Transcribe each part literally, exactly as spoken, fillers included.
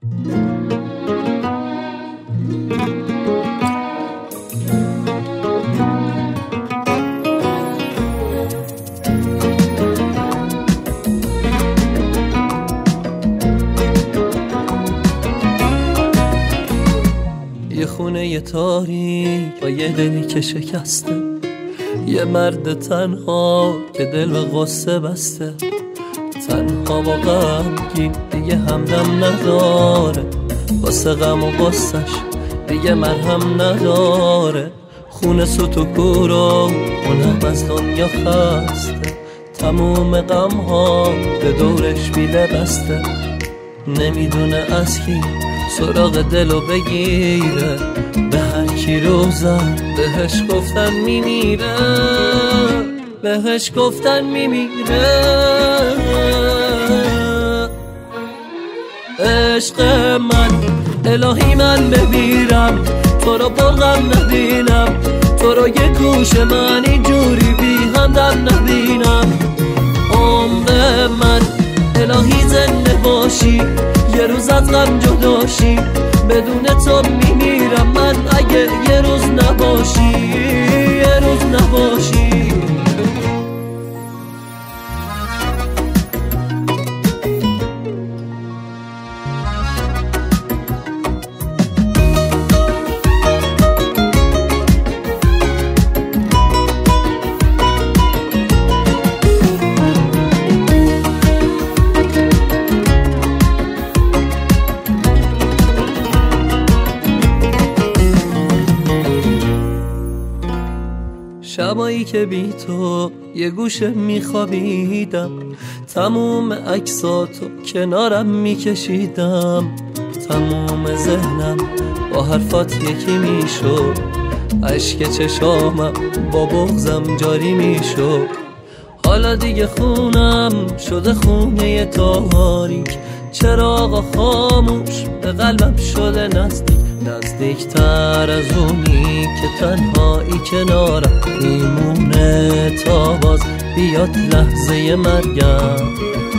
یه خونه یه تاریک با یه دلی که شکسته، یه مرد تنها که دل به غصه بسته، تنها با غمگین دیگه همدم نداره، واسه غم و غصش دیگه مرهم نداره. خونه سوت و کورو اونم از دنیا خسته، تموم غم ها به دورش بیله بسته، نمیدونه از کی سراغ دلو بگیره، به هر کی رو زد بهش گفتن میمیره، بهش گفتن میمیره. عشق من الهی من بمیرم، تو رو بلغم نبینم، تو رو یه گوش من اینجوری بی همدم نبینم. عمر من الهی زنده باشی، یه روز از غم جداشی، بدون تو میمیرم من اگه یه روز نباشی، یه روز نباشی. شبایی که بی تو یه گوشه میخوابیدم، تموم عکساتو کنارم میکشیدم، تموم ذهنم با حرفات یکی میشد، عشق چشامم با بغضم جاری میشد. حالا دیگه خونم شده خونه تاریک، چراغ خاموش به قلبم شده نزدیک، نزدیک تر از اونی که تنهایی کنارم میمونه تا باز بیاد لحظه مرگم.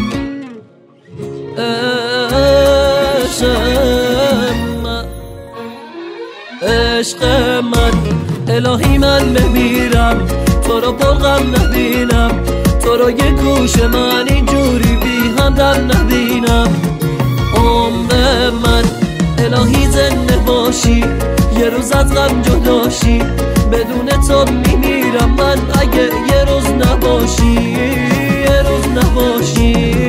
عشق من عشق من الهی من بمیرم، تو رو بلغم نبینم، تو رو یه گوش من اینجوری بی همدم نبینم. عمر من الهی زنده باشی، یه روز از غم جداشی، بدون تو میمیرم من اگه یه روز نباشی، یه روز نباشی.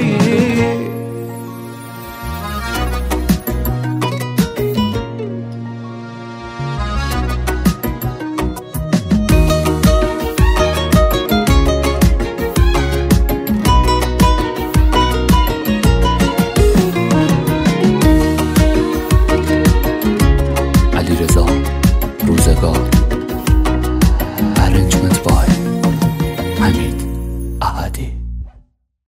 علیرضا روزگار.